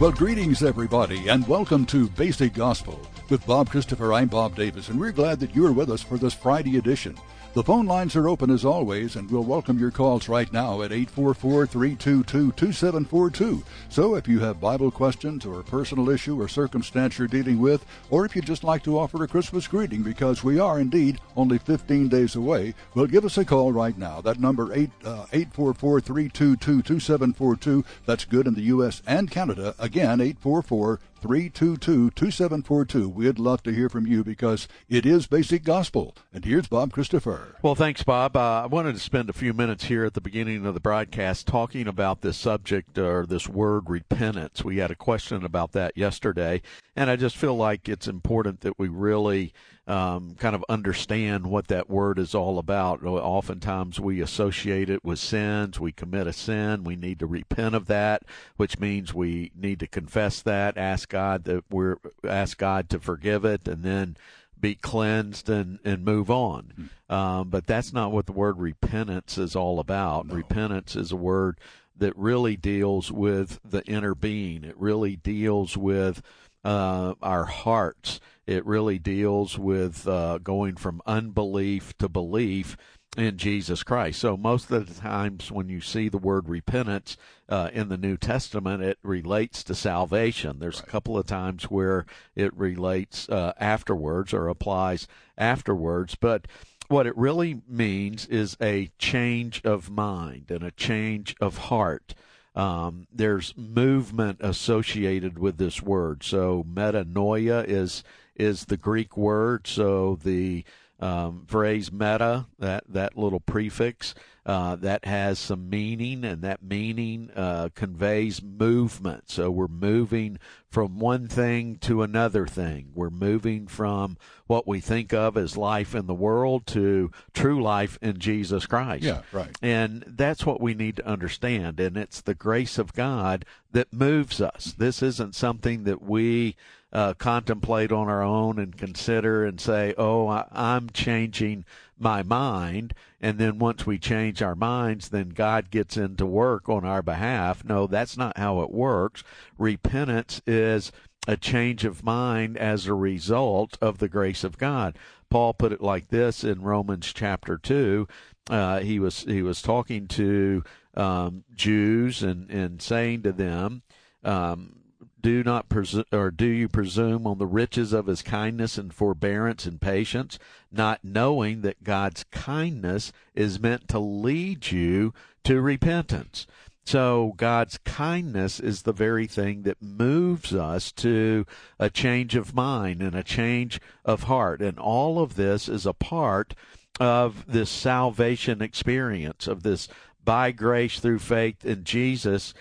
Well, greetings, everybody, and welcome to Basic Gospel. With Bob Christopher, I'm Bob Davis, and we're glad that you're with us for this Friday edition. The phone lines are open as always, and we'll welcome your calls right now at 844-322-2742. So if you have Bible questions or a personal issue or circumstance you're dealing with, or if you'd just like to offer a Christmas greeting, because we are indeed only 15 days away, well, give us a call right now. That number, 844-322-2742. That's good in the U.S. and Canada. Again, 844-322-2742. We'd love to hear from you because it is Basic Gospel. And here's Bob Christopher. Well, thanks, Bob. I wanted to spend a few minutes here at the beginning of the broadcast talking about this subject, or this word repentance. We had a question about that yesterday, and I just feel like it's important that we really kind of understand what that word is all about. Oftentimes we associate it with sins. We commit a sin. We need to repent of that, which means we need to confess that, ask God to forgive it, and then be cleansed and move on. But that's not what the word repentance is all about. No. Repentance is a word that really deals with the inner being. It really deals with our hearts. It really deals with going from unbelief to belief in Jesus Christ. So most of the times when you see the word repentance in the New Testament, it relates to salvation. There's a couple of times where it relates afterwards or applies afterwards, but what it really means is a change of mind and a change of heart. There's movement associated with this word. So metanoia is the Greek word. So the phrase meta, that little prefix, that has some meaning, and that meaning conveys movement. So we're moving from one thing to another thing. We're moving from what we think of as life in the world to true life in Jesus Christ. Yeah, right. And that's what we need to understand, and it's the grace of God that moves us. This isn't something that we contemplate on our own and consider and say, I'm changing my mind, and then once we change our minds, then God gets into work on our behalf. No, that's not how it works. Repentance is a change of mind as a result of the grace of God. Paul put it like this in Romans chapter 2. He was talking to Jews and saying to them, do you presume on the riches of his kindness and forbearance and patience, not knowing that God's kindness is meant to lead you to repentance? So God's kindness is the very thing that moves us to a change of mind and a change of heart. And all of this is a part of this salvation experience, of this by grace through faith in Jesus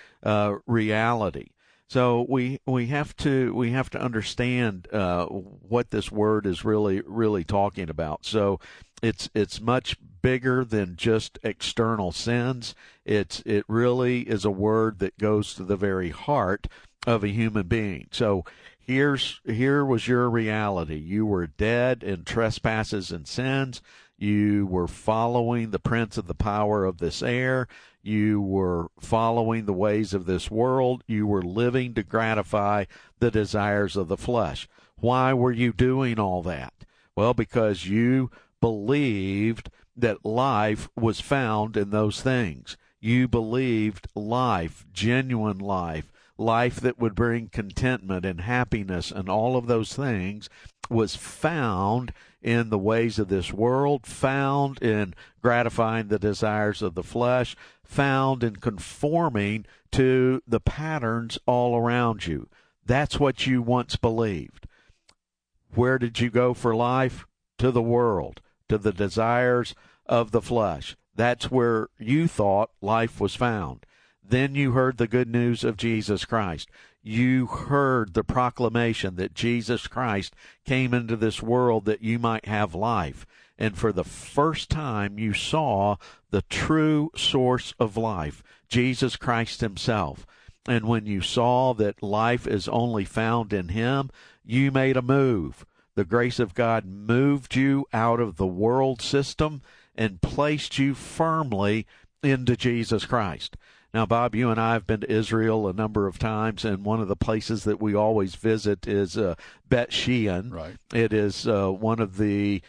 reality. So we have to understand what this word is really talking about. So it's much bigger than just external sins. It really is a word that goes to the very heart of a human being. So here was your reality. You were dead in trespasses and sins. You were following the prince of the power of this air. You were following the ways of this world. You were living to gratify the desires of the flesh. Why were you doing all that? Well, because you believed that life was found in those things. You believed life, genuine life that would bring contentment and happiness and all of those things was found in the ways of this world, found in gratifying the desires of the flesh, found in conforming to the patterns all around you. That's what you once believed. Where did you go for life? To the world, to the desires of the flesh. That's where you thought life was found. Then you heard the good news of Jesus Christ. You heard the proclamation that Jesus Christ came into this world that you might have life. And for the first time, you saw the true source of life, Jesus Christ himself. And when you saw that life is only found in him, you made a move. The grace of God moved you out of the world system and placed you firmly into Jesus Christ. Now, Bob, you and I have been to Israel a number of times, and one of the places that we always visit is Bet Shean. Right. It is one of the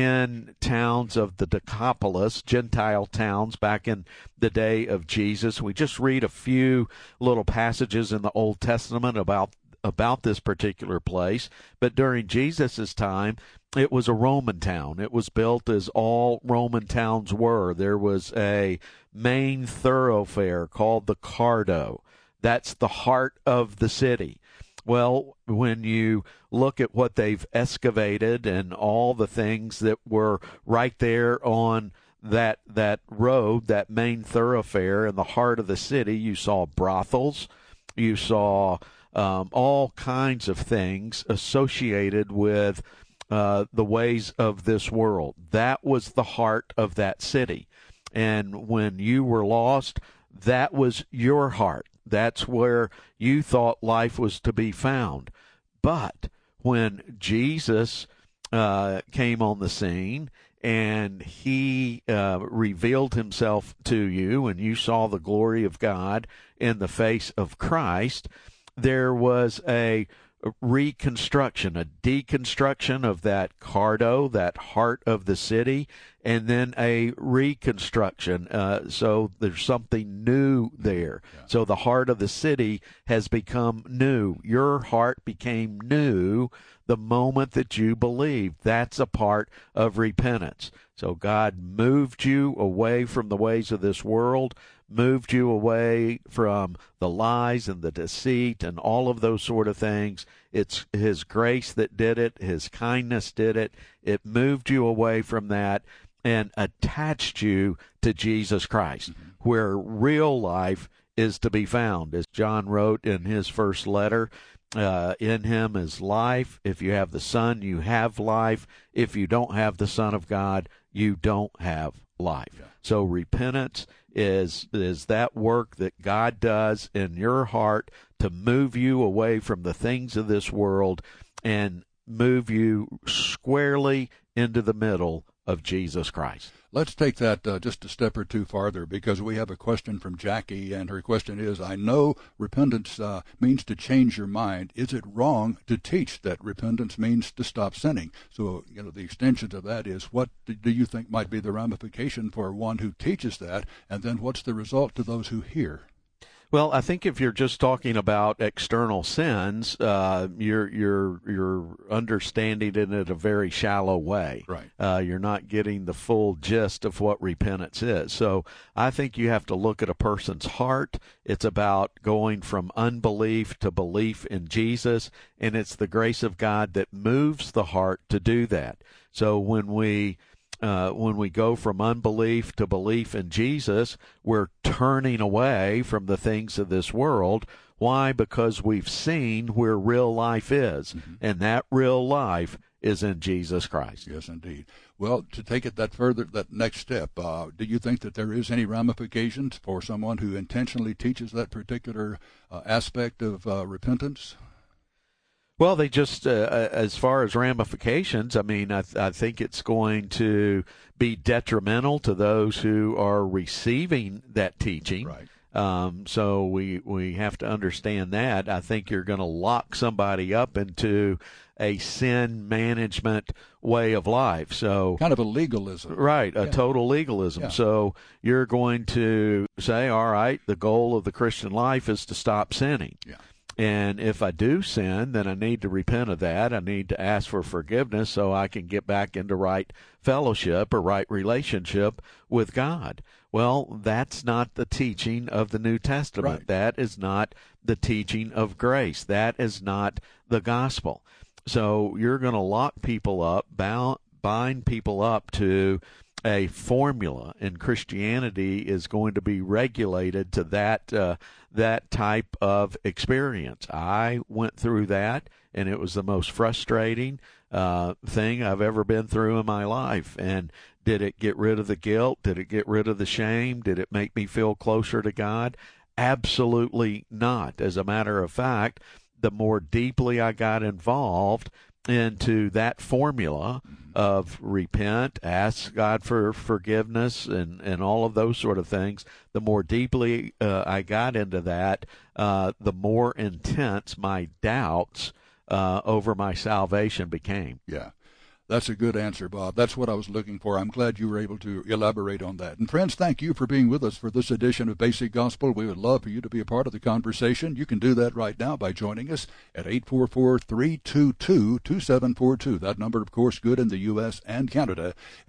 10 towns of the Decapolis, Gentile towns back in the day of Jesus. We just read a few little passages in the Old Testament about this particular place, but during Jesus' time, it was a Roman town. It was built as all Roman towns were. There was a main thoroughfare called the Cardo. That's the heart of the city. Well, when you look at what they've excavated and all the things that were right there on that road, that main thoroughfare in the heart of the city, you saw brothels, you saw all kinds of things associated with the ways of this world. That was the heart of that city. And when you were lost, that was your heart. That's where you thought life was to be found. But when Jesus came on the scene and he revealed himself to you and you saw the glory of God in the face of Christ, there was a reconstruction, a deconstruction of that Cardo, that heart of the city, and then a reconstruction. So there's something new there. Yeah. So the heart of the city has become new. Your heart became new the moment that you believed. That's a part of repentance. So God moved you away from the ways of this world, moved you away from the lies and the deceit and all of those sort of things. It's His grace that did it. His kindness did it. It moved you away from that and attached you to Jesus Christ, where real life is to be found. As John wrote in his first letter, in Him is life. If you have the Son, you have life. If you don't have the Son of God, you don't have life. Yeah. So repentance is that work that God does in your heart to move you away from the things of this world and move you squarely into the middle of Jesus Christ. Let's take that just a step or two farther, because we have a question from Jackie, and her question is, I know repentance means to change your mind. Is it wrong to teach that repentance means to stop sinning? So, the extension of that is, what do you think might be the ramification for one who teaches that, and then what's the result to those who hear? Well, I think if you're just talking about external sins, you're understanding it in a very shallow way. Right. You're not getting the full gist of what repentance is. So I think you have to look at a person's heart. It's about going from unbelief to belief in Jesus, and it's the grace of God that moves the heart to do that. So when we go from unbelief to belief in Jesus, we're turning away from the things of this world. Why? Because we've seen where real life is, and that real life is in Jesus Christ. Yes, indeed. Well, to take it that further, that next step, do you think that there is any ramifications for someone who intentionally teaches that particular aspect of repentance? Well, they just, as far as ramifications, I mean, I think it's going to be detrimental to those who are receiving that teaching. Right. So we have to understand that. I think you're going to lock somebody up into a sin management way of life. So kind of a legalism. Right, a total legalism. Yeah. So you're going to say, all right, the goal of the Christian life is to stop sinning. Yeah. And if I do sin, then I need to repent of that. I need to ask for forgiveness so I can get back into right fellowship or right relationship with God. Well, that's not the teaching of the New Testament. Right. That is not the teaching of grace. That is not the gospel. So you're going to lock people up, bind people up to a formula, and Christianity is going to be regulated to that type of experience. I went through that, and it was the most frustrating thing I've ever been through in my life. And did it get rid of the guilt? Did it get rid of the shame? Did it make me feel closer to God? Absolutely not. As a matter of fact, the more deeply I got involved into that formula, of repent, ask God for forgiveness, and all of those sort of things, the more deeply I got into that, the more intense my doubts over my salvation became. Yeah. That's a good answer, Bob. That's what I was looking for. I'm glad you were able to elaborate on that. And friends, thank you for being with us for this edition of Basic Gospel. We would love for you to be a part of the conversation. You can do that right now by joining us at 844-322-2742. That number, of course, good in the U.S. and Canada,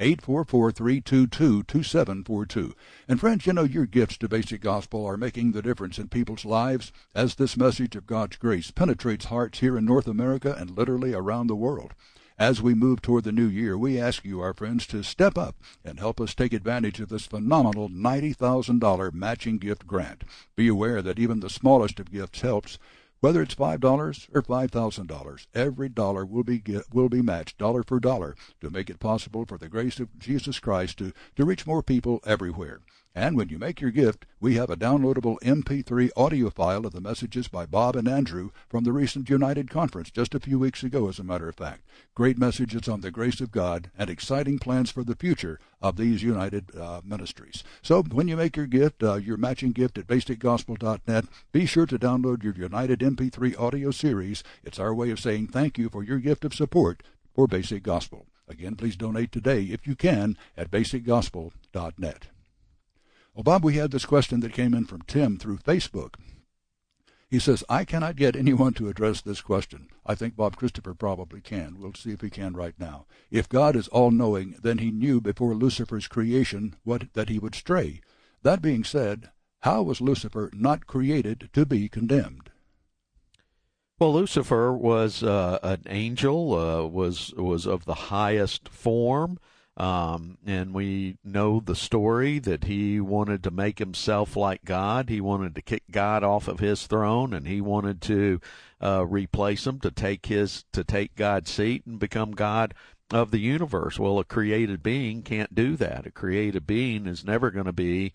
844-322-2742. And friends, you know, your gifts to Basic Gospel are making the difference in people's lives as this message of God's grace penetrates hearts here in North America and literally around the world. As we move toward the new year, we ask you, our friends, to step up and help us take advantage of this phenomenal $90,000 matching gift grant. Be aware that even the smallest of gifts helps. Whether it's $5 or $5,000, every dollar will be matched dollar for dollar to make it possible for the grace of Jesus Christ to reach more people everywhere. And when you make your gift, we have a downloadable MP3 audio file of the messages by Bob and Andrew from the recent United Conference just a few weeks ago, as a matter of fact. Great messages on the grace of God and exciting plans for the future of these United ministries. So when you make your gift, your matching gift at basicgospel.net, be sure to download your United MP3 audio series. It's our way of saying thank you for your gift of support for Basic Gospel. Again, please donate today, if you can, at basicgospel.net. Well, Bob, we had this question that came in from Tim through Facebook. He says, I cannot get anyone to address this question. I think Bob Christopher probably can. We'll see if he can right now. If God is all-knowing, then he knew before Lucifer's creation that he would stray. That being said, how was Lucifer not created to be condemned? Well, Lucifer was an angel, was of the highest form. And we know the story that he wanted to make himself like God. He wanted to kick God off of his throne, and he wanted to replace him, to take God's seat and become God of the universe. Well, a created being can't do that. A created being is never going to be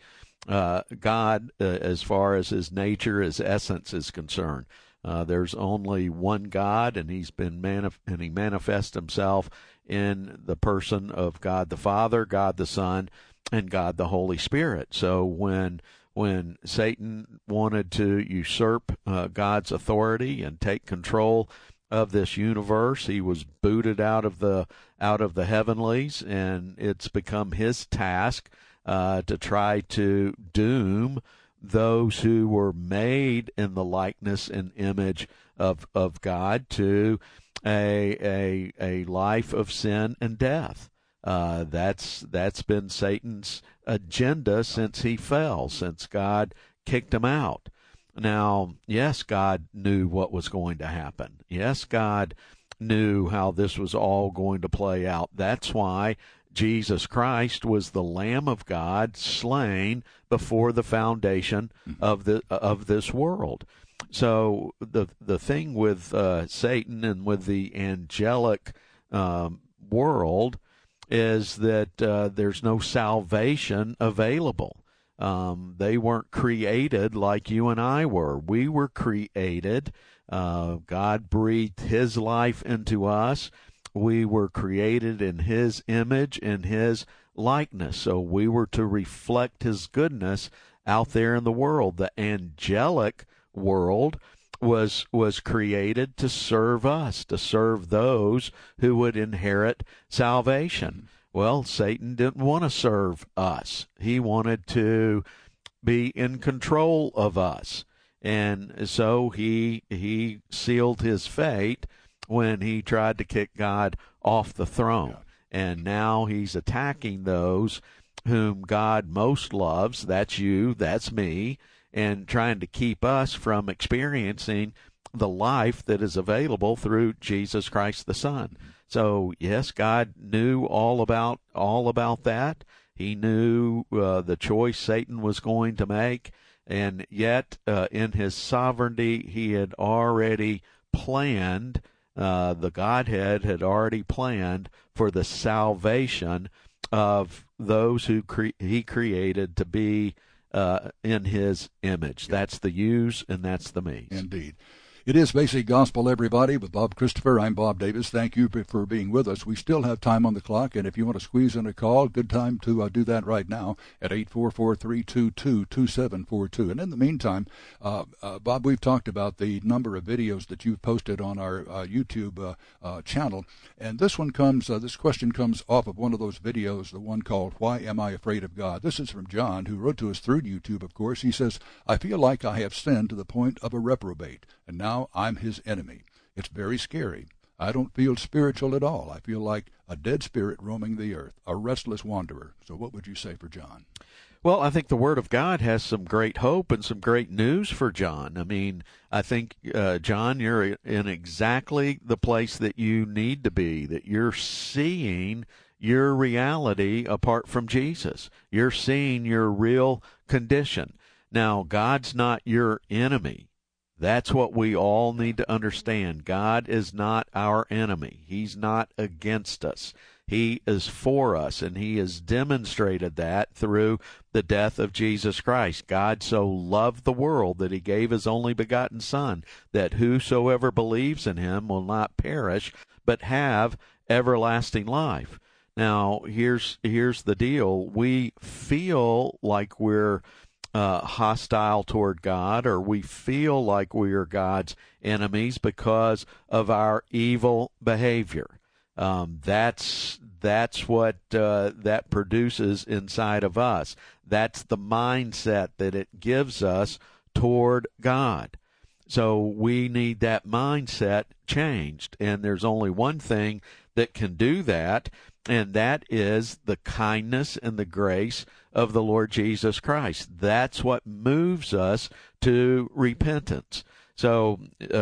God as far as his nature, his essence is concerned. There's only one God, and he manifests himself in the person of God the Father, God the Son, and God the Holy Spirit. So when Satan wanted to usurp God's authority and take control of this universe, he was booted out of the heavenlies, and it's become his task to try to doom those who were made in the likeness and image of God to a life of sin and death. That's been Satan's agenda since he fell, since God kicked him out. Now, yes, God knew what was going to happen. Yes, God knew how this was all going to play out. That's why Jesus Christ was the Lamb of God slain before the foundation of this world. So the thing with Satan and with the angelic world is that there's no salvation available. They weren't created like you and I were. We were created. God breathed his life into us. We were created in his image, in his likeness. So we were to reflect his goodness out there in the world. The angelic world was created to serve us, to serve those who would inherit salvation. Well, Satan didn't want to serve us. He wanted to be in control of us. And so he sealed his fate when he tried to kick God off the throne. And now he's attacking those whom God most loves. That's you, that's me, and trying to keep us from experiencing the life that is available through Jesus Christ the Son. So, yes, God knew all about that. He knew the choice Satan was going to make, and yet in his sovereignty he had already planned, the Godhead had already planned for the salvation of those who he created to be in his image. That's the yous and that's the me's. Indeed. It is Basic Gospel, everybody, with Bob Christopher. I'm Bob Davis. Thank you for being with us. We still have time on the clock, and if you want to squeeze in a call, good time to do that right now at 844-322-2742. And in the meantime, Bob, we've talked about the number of videos that you've posted on our YouTube channel, and this question comes off of one of those videos, the one called "Why Am I Afraid of God?" This is from John, who wrote to us through YouTube, of course. He says, "I feel like I have sinned to the point of a reprobate, and now I'm his enemy. It's very scary. I don't feel spiritual at all. I feel like a dead spirit roaming the earth, a restless wanderer." So what would you say for John? Well, I think the Word of God has some great hope and some great news for John. I mean, I think, John, you're in exactly the place that you need to be, that you're seeing your reality apart from Jesus. You're seeing your real condition. Now, God's not your enemy. That's what we all need to understand. God is not our enemy. He's not against us. He is for us, and he has demonstrated that through the death of Jesus Christ. God so loved the world that he gave his only begotten Son, that whosoever believes in him will not perish, but have everlasting life. Now, here's the deal. We feel like we're hostile toward God, or we feel like we are God's enemies because of our evil behavior. That's what that produces inside of us. That's the mindset that it gives us toward God. So we need that mindset changed, and there's only one thing that can do that, and that is the kindness and the grace of the Lord Jesus Christ. That's what moves us to repentance. So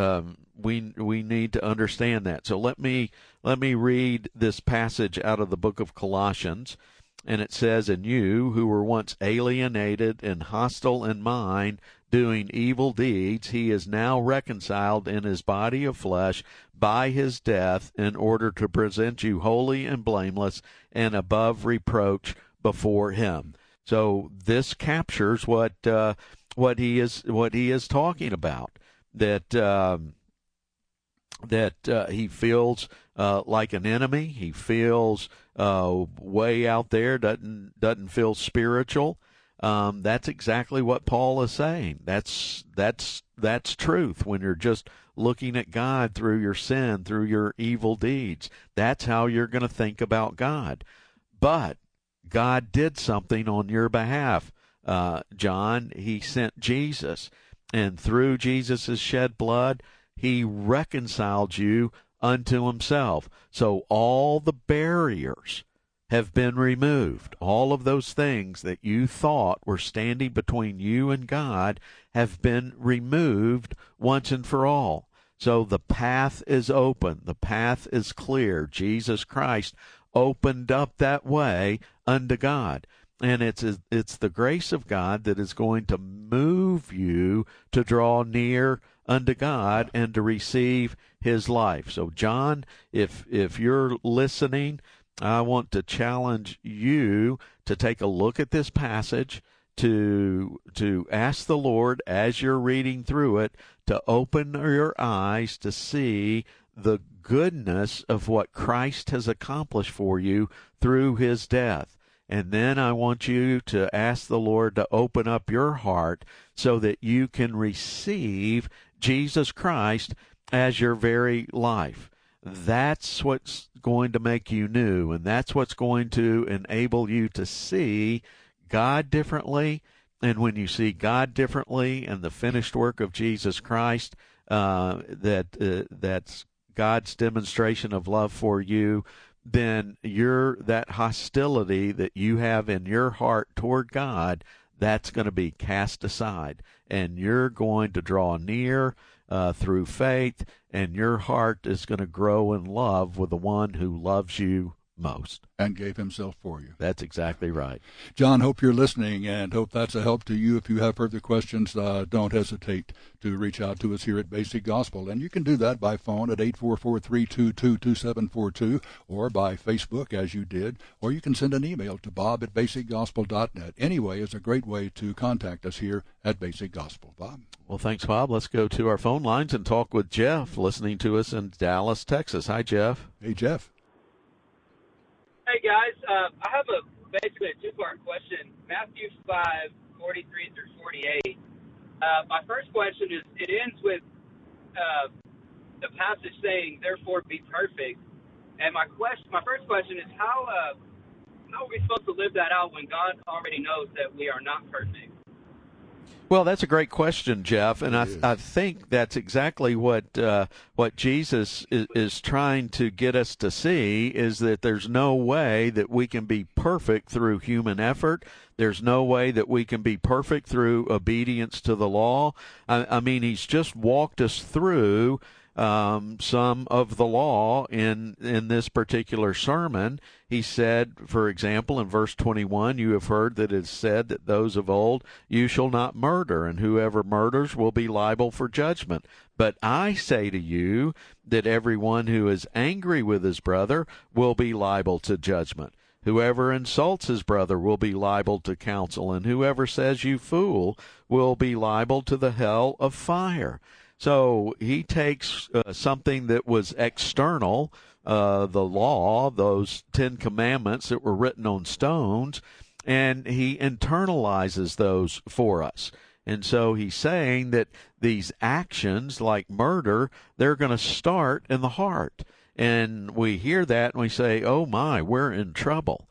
we need to understand that. So let me read this passage out of the book of Colossians, and it says, "And you who were once alienated and hostile in mind, doing evil deeds, he is now reconciled in his body of flesh by his death, in order to present you holy and blameless and above reproach before him." So this captures what he is talking about. That he feels like an enemy. He feels way out there. Doesn't feel spiritual. That's exactly what Paul is saying. That's truth. When you're just looking at God through your sin, through your evil deeds, that's how you're going to think about God. But God did something on your behalf, John. He sent Jesus, and through Jesus' shed blood, he reconciled you unto himself. So all the barriers have been removed. All of those things that you thought were standing between you and God have been removed once and for all. So the path is open. The path is clear. Jesus Christ opened up that way unto God. And it's the grace of God that is going to move you to draw near unto God and to receive his life. So John, if you're listening, I want to challenge you to take a look at this passage, to ask the Lord as you're reading through it to open your eyes to see the goodness of what Christ has accomplished for you through his death. And then I want you to ask the Lord to open up your heart so that you can receive Jesus Christ as your very life. That's what's going to make you new, and that's what's going to enable you to see God differently. And when you see God differently and the finished work of Jesus Christ, that's God's demonstration of love for you, then that hostility that you have in your heart toward God, that's going to be cast aside, and you're going to draw near through faith, and your heart is going to grow in love with the one who loves you most. And gave himself for you. That's exactly right. John, hope you're listening and hope that's a help to you. If you have further questions, don't hesitate to reach out to us here at Basic Gospel. And you can do that by phone at 844-322-2742 or by Facebook, as you did, or you can send an email to bob@basicgospel.net. Anyway, is a great way to contact us here at Basic Gospel. Bob? Well, thanks, Bob. Let's go to our phone lines and talk with Jeff, listening to us in Dallas, Texas. Hi, Jeff. Hey, Jeff. Hey, guys. I have basically a two-part question. Matthew 5:43 through 48. My first question is, it ends with the passage saying, "Therefore be perfect." And my first question is, how are we supposed to live that out when God already knows that we are not perfect? Well, that's a great question, Jeff, and I think that's exactly what Jesus is trying to get us to see, is that there's no way that we can be perfect through human effort. There's no way that we can be perfect through obedience to the law. I mean, he's just walked us through some of the law in this particular sermon. He said, for example, in verse 21, "You have heard that it is said that those of old, you shall not murder, and whoever murders will be liable for judgment. But I say to you that everyone who is angry with his brother will be liable to judgment. Whoever insults his brother will be liable to counsel, and whoever says you fool will be liable to the hell of fire." So he takes something that was external, the law, those 10 commandments that were written on stones, and he internalizes those for us. And so he's saying that these actions like murder, they're going to start in the heart. And we hear that and we say, oh my, we're in trouble.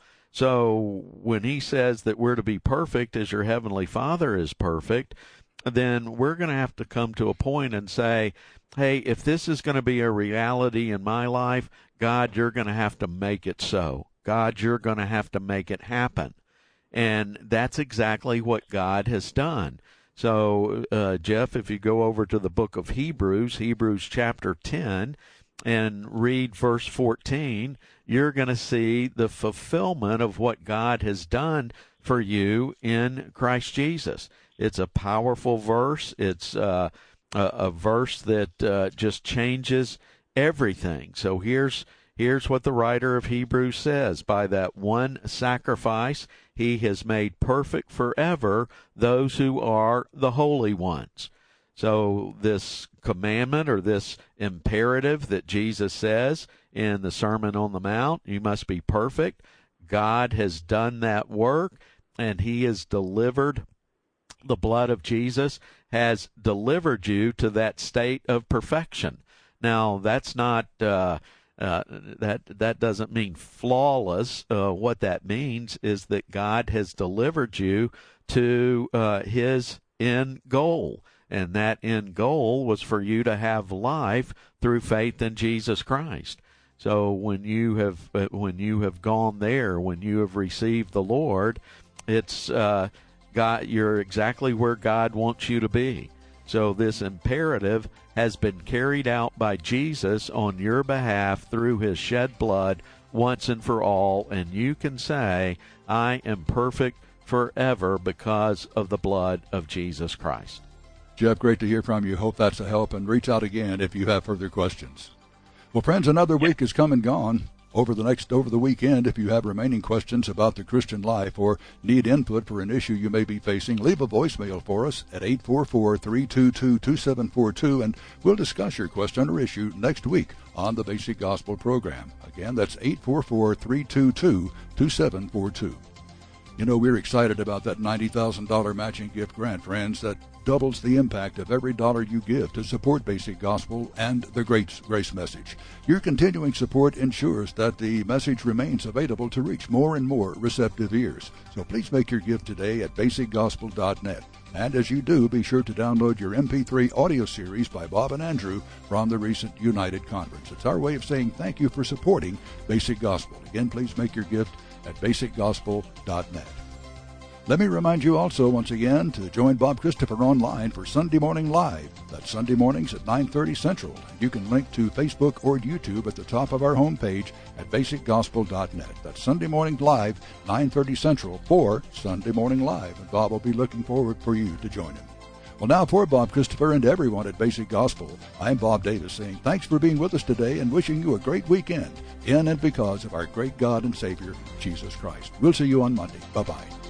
So when he says that we're to be perfect as your heavenly Father is perfect, then we're going to have to come to a point and say, hey, if this is going to be a reality in my life, God, you're going to have to make it so. God, you're going to have to make it happen. And that's exactly what God has done. So, Jeff, if you go over to the book of Hebrews chapter 10, and read verse 14, you're going to see the fulfillment of what God has done for you in Christ Jesus. It's a powerful verse. It's a verse that just changes everything. So here's what the writer of Hebrews says. By that one sacrifice, he has made perfect forever those who are the holy ones. So this commandment or this imperative that Jesus says in the Sermon on the Mount, you must be perfect. God has done that work, and he has delivered, the blood of Jesus has delivered you to that state of perfection. Now, that's not that doesn't mean flawless. What that means is that God has delivered you to his end goal. And that end goal was for you to have life through faith in Jesus Christ. So when you have gone there, when you have received the Lord, it's God. You're exactly where God wants you to be. So this imperative has been carried out by Jesus on your behalf through his shed blood once and for all, and you can say, I am perfect forever because of the blood of Jesus Christ. Jeff, great to hear from you. Hope that's a help, and reach out again if you have further questions. Well, friends, another week has come and gone. Over the weekend, if you have remaining questions about the Christian life or need input for an issue you may be facing, leave a voicemail for us at 844-322-2742, and we'll discuss your question or issue next week on the Basic Gospel program. Again, that's 844-322-2742. You know, we're excited about that $90,000 matching gift grant, friends, that doubles the impact of every dollar you give to support Basic Gospel and the Grace Message. Your continuing support ensures that the message remains available to reach more and more receptive ears. So please make your gift today at basicgospel.net. And as you do, be sure to download your MP3 audio series by Bob and Andrew from the recent United Conference. It's our way of saying thank you for supporting Basic Gospel. Again, please make your gift at basicgospel.net. Let me remind you also once again to join Bob Christopher online for Sunday Morning Live. That's Sunday mornings at 9:30 Central. You can link to Facebook or YouTube at the top of our homepage at basicgospel.net. That's Sunday Morning Live, 9:30 Central for Sunday Morning Live. And Bob will be looking forward for you to join him. Well, now for Bob Christopher and everyone at Basic Gospel, I'm Bob Davis saying thanks for being with us today and wishing you a great weekend in and because of our great God and Savior, Jesus Christ. We'll see you on Monday. Bye-bye.